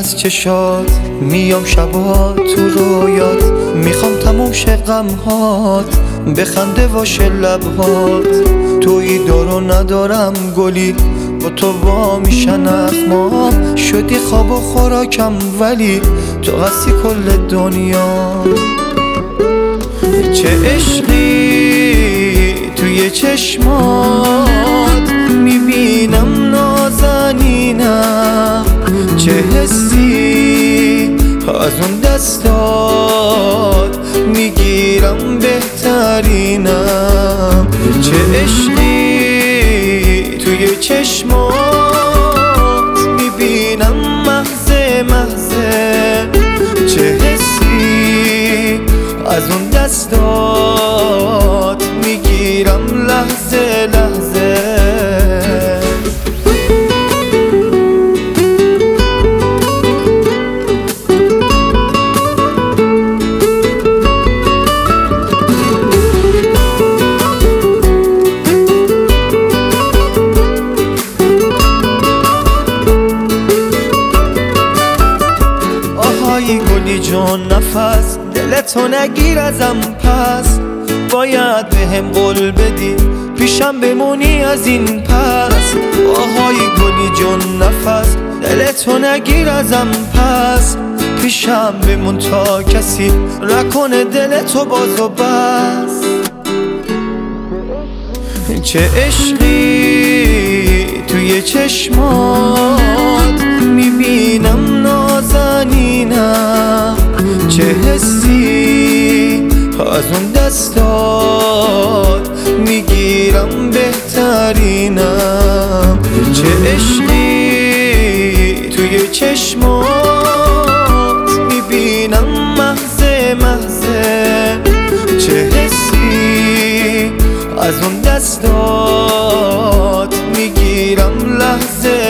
از چشات میام شبات تو رویات، میخوام تموم شه غمهات، بخنده واشه لبهات. تویی دارو ندارم گلی، با تو وا میشن اخمام. شدی خواب و خوراکم ولی تو قصی کل دنیا. چه عشقی توی چشمات میبینم نازنینم، چه حسی از اون دستات میگیرم بهترینم. چه عشقی توی چشمات میبینم محضه محضه، چه حسی از اون دستات میگیرم لحظه لحظه. آهای گلی جون نفس، دلتو نگیر ازم پس، باید بهم قول بدی پیشم بمونی از این پس. آهای گلی جون نفس، دلتو نگیر ازم پس، پیشم بمون تا کسی نکنه دلتو باز و بس. چه عشقی توی چشمات میبینم نازنینم، چه حسی از اون دستات میگیرم بهترینم. چه عشقی توی چشمات میبینم محضه محضه، چه حسی از اون دستات میگیرم لحظه